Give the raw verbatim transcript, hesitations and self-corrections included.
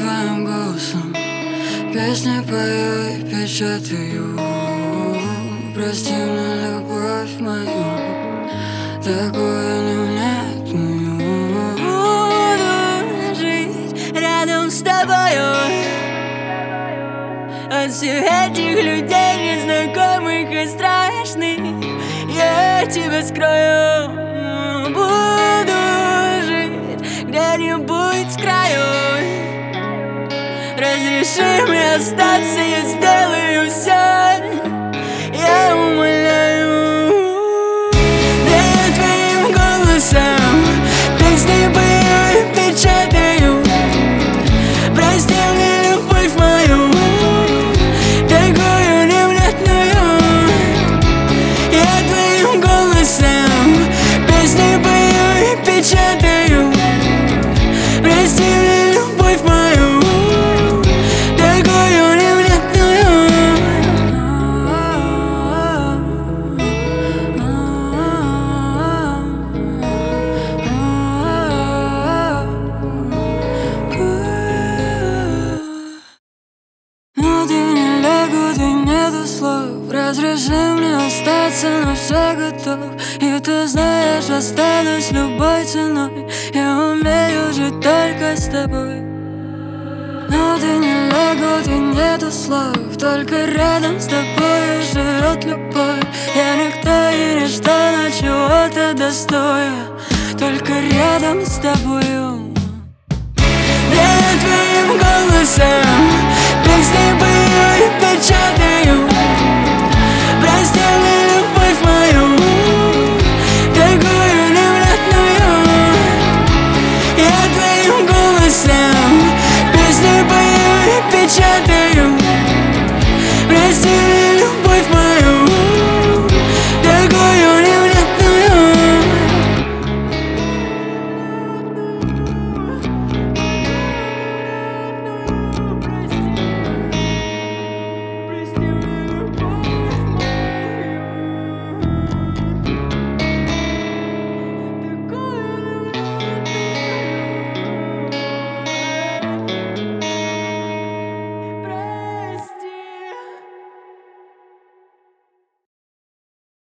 твоим голосом песни пою и печатаю. Прости мне, любовь мою, такое не мою. Буду жить рядом с тобою от всех этих людей незнакомых и страшных. Я тебя скрою. Буду жить где-нибудь с краю. Разреши мне остаться, я сделаю все. Я умоляю. Да я твоим голосом песни пою и печатаю. Прости мне, любовь мою, такую невнятную. Я твоим голосом песни пою и печатаю. Прости мне, любовь мою, такую невнятную. Но ты не лягу, ты нету слов. Разреши мне остаться, на все готов. И ты знаешь, останусь любой ценой. Я умею жить только с тобой. Но ты не лягу, ты нету слов. Только рядом с тобой живет любовь. Я никто и ничто, но чего-то достоин. Только рядом с тобою. Да я твоим голосом песни пою и печатаю. Прости мне, любовь мою, такую невнятную. Я твоим голосом песни пою и печатаю. Прости мне,